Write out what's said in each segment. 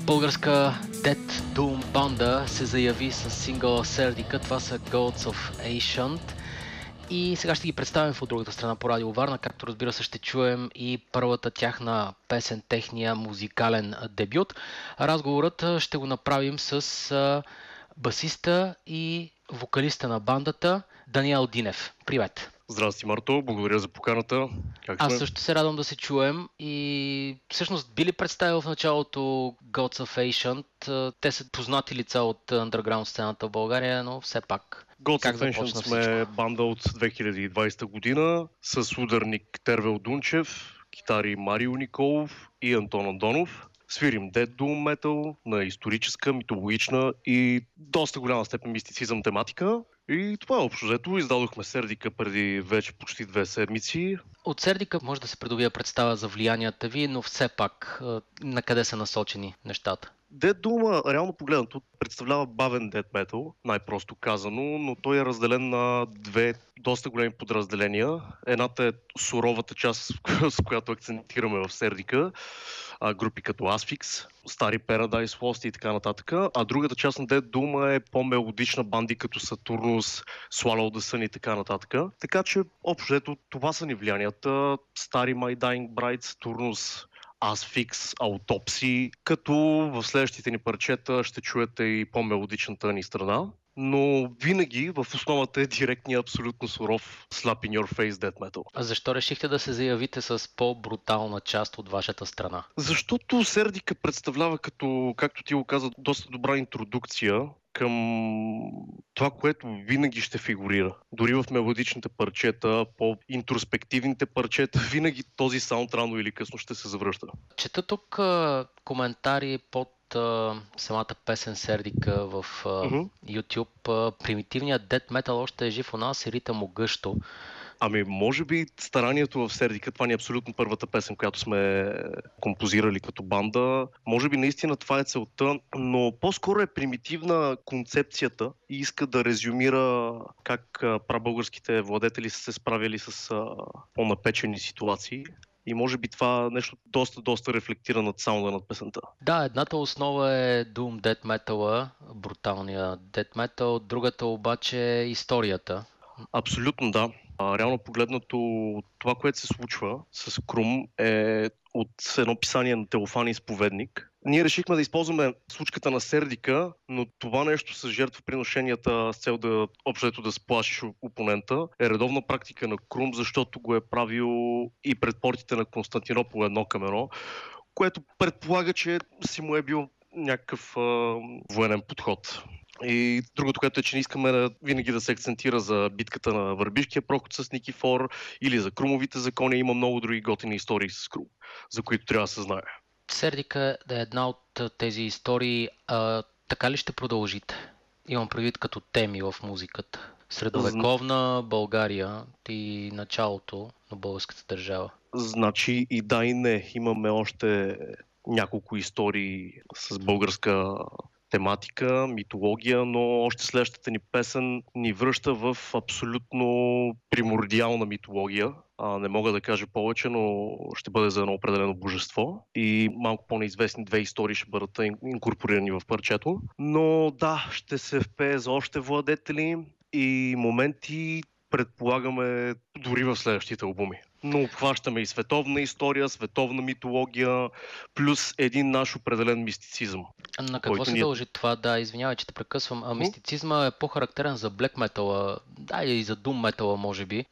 българска Dead Doom банда се заяви с сингъла Сердика. Това са Gods of Ancient. И сега ще ги представим от другата страна по Радио Варна, както разбира се ще чуем и първата тяхна песен, техния музикален дебют. Разговорът ще го направим с басиста и вокалиста на бандата Даниел Динев. Привет! Здрасти, Марто. Благодаря за поканата. Как сме? Аз също се радвам да се чуем и всъщност би ли представил в началото Gods of Ancient? Те са познати лица от underground сцената в България, но все пак. Gods of Ancient сме банда от 2020 година с ударник Тервел Дунчев, китари Марио Николов и Антон Андонов. Свирим Dead Doom Metal на историческа, митологична и доста голяма степен мистицизъм тематика. И това е общо взето. Издадохме Сердика преди вече почти 2 седмици. От Сердика може да се придобие представа за влиянията ви, но все пак на къде са насочени нещата? Dead Doom, реално погледнато, представлява бавен Dead Metal, най-просто казано, но той е разделен на две доста големи подразделения. Едната е суровата част, с която акцентираме в Сердика, групи като Asphyx, стари Paradise Lost и така нататък. А другата част на Dead Doom е по-мелодична, банди като Saturnus, Swallow the Sun и така нататък. Така че, общо ето, това са ни влиянията. Стари My Dying Bride, Saturnus, Asphyx, Autopsy, като в следващите ни парчета ще чуете и по-мелодичната ни страна. Но винаги в основата е директния, абсолютно суров Slap in your face Death Metal. А защо решихте да се заявите с по-брутална част от вашата страна? Защото Сердика представлява като, както ти го каза, доста добра интродукция към това, което винаги ще фигурира. Дори в мелодичните парчета, по-интроспективните парчета, винаги този саунд рано или късно ще се завръща. Чета тук коментари под самата песен Сердика в YouTube. Примитивният Death Metal още е жив у нас и ритъм огъщо. Ами, може би старанието в Сердика, това ни е абсолютно първата песен, която сме композирали като банда. Може би наистина това е целта, но по-скоро е примитивна концепцията и иска да резюмира как прабългарските владетели са се справили с по-напечени ситуации. И може би това нещо доста рефлектира над саунда над песента. Да, едната основа е Doom Death Metal, бруталния Death Metal, другата обаче е историята. Абсолютно да. Реално погледнато, това, което се случва с Крум е от едно писание на Теофани Изповедник. Ние решихме да използваме случката на Сердика, но това нещо с жертвоприношенията с цел да общото да сплашиш опонента е редовна практика на Крум, защото го е правил и пред портите на Константинопол 1:1, което предполага, че си му е бил някакъв военен подход. И другото, което е, че не искаме винаги да се акцентира за битката на Върбишкия проход с Никифор или за Крумовите закони. Има много други готини истории с Крум, за които трябва да се знае. Сердика е една от тези истории. Така ли ще продължите? Имам предвид като теми в музиката. Средовековна България и началото на българската държава. Значи и да и не. Имаме още няколко истории с българска тематика, митология, но още следващата ни песен ни връща в абсолютно примордиална митология. Не мога да кажа повече, но ще бъде за едно определено божество и малко по-неизвестни 2 истории ще бъдат инкорпорирани в парчето. Но да, ще се впее за още владетели и моменти предполагаме дори в следващите албуми. Но обхващаме и световна история, световна митология, плюс един наш определен мистицизъм. На какво се дължи това? Да, извинявай, че те прекъсвам. Мистицизма е по-характерен за Black Metal, да, и за Doom Metal, може би.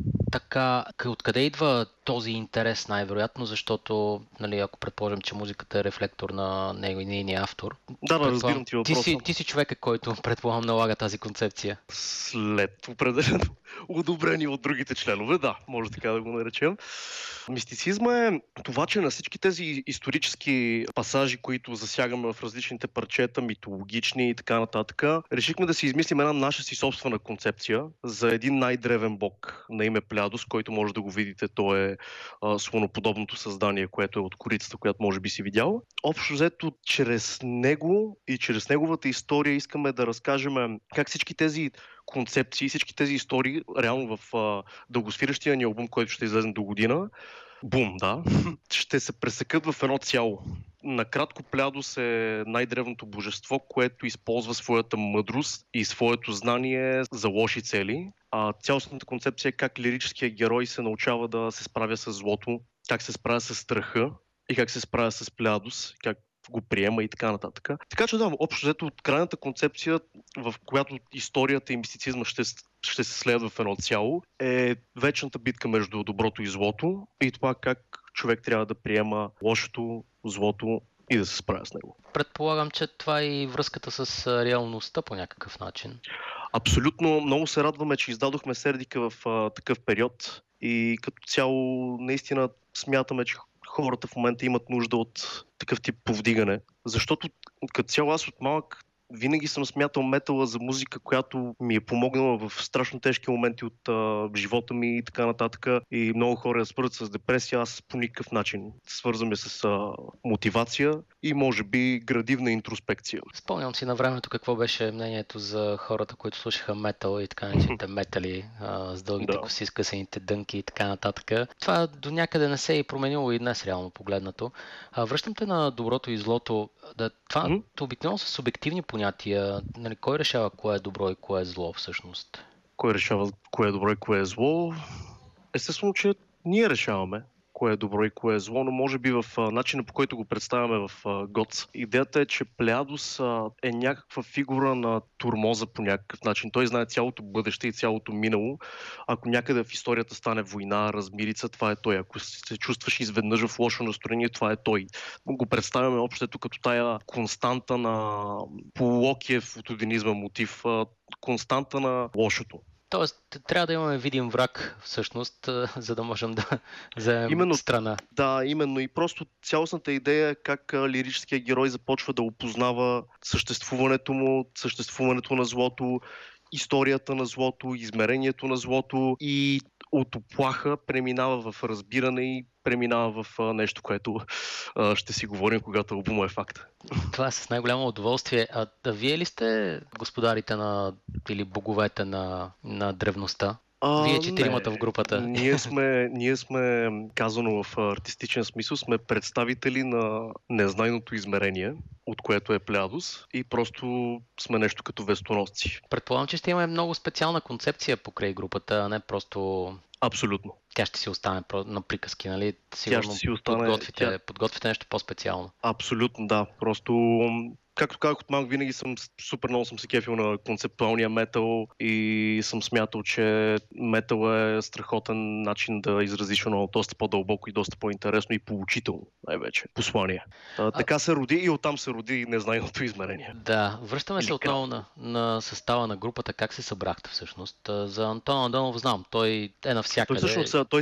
Така, откъде идва този интерес най-вероятно, защото, нали, ако предположим, че музиката е рефлектор на нейния автор. Да, разбирам ти въпроса. Ти си човека, който предполагам налага тази концепция. След определено одобрение от другите членове, да, може така да го наречем. Мистицизма е това, че на всички тези исторически пасажи, които засягаме в различните парчета, митологични и така нататък, решихме да си измислим една наша си собствена концепция за един най-древен бог на име Плядос, който може да го видите. Той е слоноподобното създание, което е от корицата, която може би си видял. Общо взето, чрез него и чрез неговата история искаме да разкажем как всички тези концепции, всички тези истории, реално в дългосвиращия ни албум, който ще излезе до година, Бум, да. Ще се пресекат в едно цяло. Накратко, Плядос е най-древното божество, което използва своята мъдрост и своето знание за лоши цели. А цялостната концепция е как лирическия герой се научава да се справя с злото, как се справя с страха и как се справя с Плядос, как го приема и така нататък. Така че да, общо взето от крайната концепция, в която историята и мистицизма ще се следва в едно цяло, е вечната битка между доброто и злото и това как човек трябва да приема лошото, злото и да се справя с него. Предполагам, че това е и връзката с реалността по някакъв начин. Абсолютно, много се радваме, че издадохме Сердика в такъв период и като цяло наистина смятаме, че хората в момента имат нужда от такъв тип повдигане. Защото като цяло аз от малък винаги съм смятал метала за музика, която ми е помогнала в страшно тежки моменти от живота ми и така нататък. И много хора я свързват с депресия, аз по никакъв начин. Свързваме с мотивация и може би градивна интроспекция. Спомням си на времето какво беше мнението за хората, които слушаха метал и така наречените метали, с дългите коси, скъсаните дънки и така нататък. Това до някъде не се е променило и днес реално погледнато. Връщам те на доброто и злото. Това обикновено са субективни понятия. Нали, кой решава кое е добро и кое е зло всъщност? Кой решава кое е добро и кое е зло? Естествено, че ние решаваме кое е добро и кое е зло, но може би в начина, по който го представяме в ГОЦ. Идеята е, че Плеядос е някаква фигура на турмоза по някакъв начин. Той знае цялото бъдеще и цялото минало. Ако някъде в историята стане война, размирица, това е той. Ако се чувстваш изведнъж в лошо настроение, това е той. Го представяме общото като тая константа на Полуокиев от одинизма мотив, константа на лошото. Тоест, трябва да имаме видим враг, всъщност, за да можем да вземем страна. Да, именно. И просто цялостната идея е как лирическия герой започва да опознава съществуването му, съществуването на злото, историята на злото, измерението на злото и от оплаха преминава в разбиране и преминава в нещо, което ще си говорим, когато албума е факт. Това е с най-голямо удоволствие. Вие ли сте господарите или боговете на древността? Вие четиримата в групата. Ние сме, казано в артистичен смисъл, сме представители на незнайното измерение, от което е Плядос, и просто сме нещо като вестоносци. Предполагам, че ще имаме много специална концепция покрай групата, а не просто... Абсолютно. Тя ще си остане на приказки, нали? Сигурно тя ще си остане... подготвите нещо по-специално. Абсолютно, да. Просто... Както казах от малък, винаги супер много съм се кефил на концептуалния метал и съм смятал, че метал е страхотен начин да изразиш едно доста по-дълбоко и доста по-интересно и поучително, най-вече, послание. Така се роди и оттам се роди незнайното измерение. Да, връщаме се отново на състава на групата. Как се събрахте всъщност? За Антон Андонов знам, той е навсякъде. Той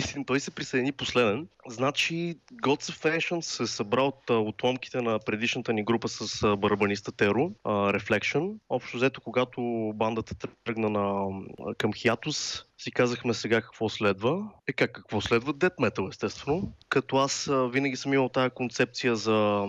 се присъедини последен. Значи Gods of Ancient се събра от отломките на предишната ни група с барабаниста Теро, Reflection. Общо взето, когато бандата тръгна към Хиатус, си казахме сега какво следва. Какво следва? Death Metal, естествено. Като аз винаги съм имал тази концепция за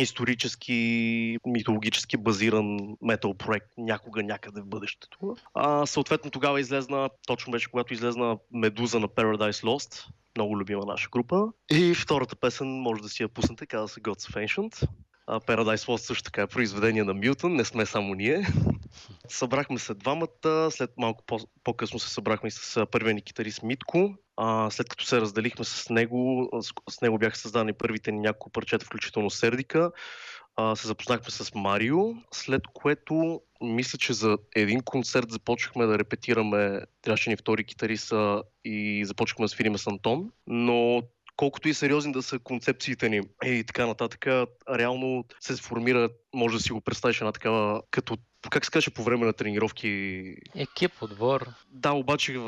исторически, митологически базиран метал проект някога, някъде в бъдещето. Съответно тогава излезна, точно беше когато излезна Медуза на Paradise Lost, много любима наша група. И втората песен може да си я пуснете, казва се Gods of Ancient. Paradise Lost също така е произведение на Милтън, не сме само ние. Събрахме се двамата, след малко по-късно се събрахме и с първия ни китарист Митко. След като се разделихме с него бяха създадени първите ни няколко парчета, включително Сердика. Се запознахме с Марио, след което мисля, че за един концерт започнахме да репетираме, трябваше ни втори китарист и започнахме да свириме с Антон, но колкото и сериозни да са концепциите ни и така нататък, реално се сформира, може да си го представиш една такава, като, как се каже, по време на тренировки... Екип, отбор. Да, обаче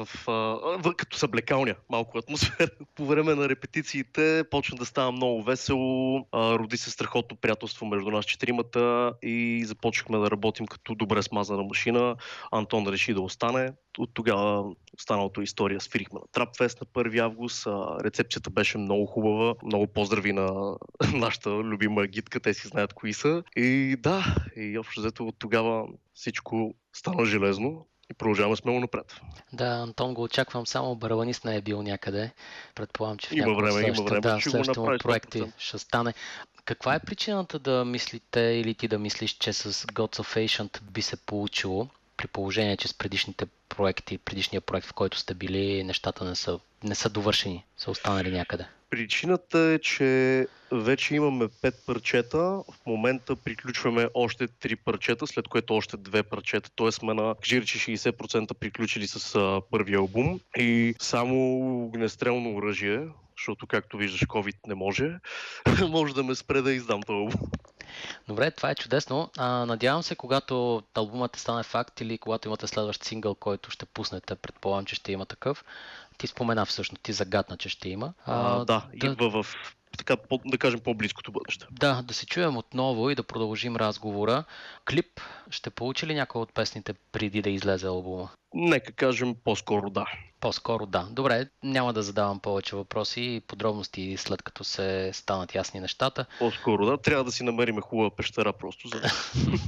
като съблекалня, малко атмосфера. По време на репетициите почна да става много весело, роди се страхотно приятелство между нас четиримата и започнахме да работим като добре смазана машина. Антон реши да остане. От тогава останалото история. Свирихме на Трапфест на 1 август. Рецепцията беше много хубава. Много поздрави на нашата любима гидка. Те си знаят кои са. И да, и общо взето от тогава всичко стана железно. и продължаваме смело напред. Да, Антон го очаквам, само барабанист не е бил някъде. Предполагам, че в Има някои от време, има време, ще го следващите му направи проекти 100%. ще стане. Каква е причината да мислите или ти да мислиш, че с Gods of Ancient би се получило, при положение, че с предишните проекти, предишния проект, в който сте били, нещата не са довършени, са останали някъде? Причината е, че вече имаме 5 парчета, в момента приключваме още 3 парчета, след което още 2 парчета, т.е. сме на жирчи 60% приключили с първия албум и само огнестрелно оръжие, защото както виждаш COVID не може, може да ме спре да издам този албум. Добре, това е чудесно. Надявам се, когато албумът стане факт или когато имате следващ сингъл, който ще пуснете, предполагам, че ще има такъв. Ти спомена всъщност, ти загадна, че ще има. Да, идва в така, да кажем, по-близкото бъдеще. Да се чуем отново и да продължим разговора. Клип ще получи ли някой от песните преди да излезе албума? Нека кажем по-скоро да. По-скоро да. Добре, няма да задавам повече въпроси и подробности след като се станат ясни нещата. По-скоро да. Трябва да си намерим хубава пещера просто за да.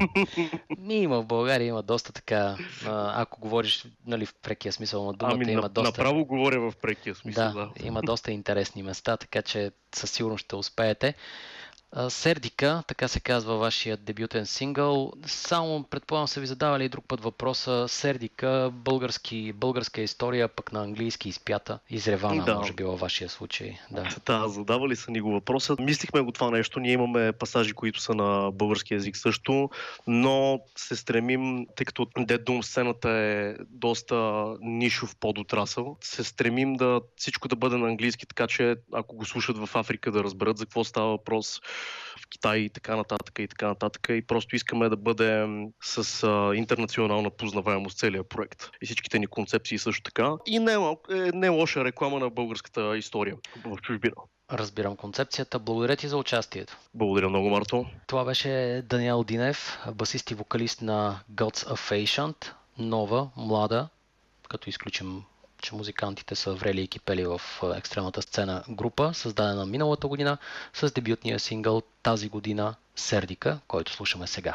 Има в България, има доста така, ако говориш в прекия смисъл на думата, има доста... Направо говоря в прекия смисъл, да. Има доста интересни места, така че със сигурност ще успеете. Сердика, така се казва вашия дебютен сингъл. Само предполагам са ви задавали и друг път въпроса. Сердика, българска история, пък на английски изпята. Изревана, може би във вашия случай. Да, задавали са ни го въпроса. Мислихме го това нещо. Ние имаме пасажи, които са на български език също, но се стремим, тъй като Dead Doom сцената е доста нишов подотрасъл, се стремим да всичко да бъде на английски, така че ако го слушат в Африка да разберат за какво става въпрос, в Китай и така нататък. И просто искаме да бъдем с интернационална познаваемост целият проект. И всичките ни концепции също така. И не е лоша реклама на българската история в чужбина. Разбирам концепцията. Благодаря ти за участието. Благодаря много, Марто. Това беше Даниел Динев, басист и вокалист на Gods of Ancient. Нова, млада, като изключим, че музикантите са врели и кипели в екстремната сцена група, създадена миналата година с дебютния сингъл тази година Сердика, който слушаме сега.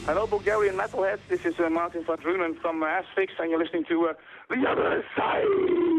Hello, Bulgarian metalheads. This is Martin van Drunen from Asphyx, and you're listening to The Other Side.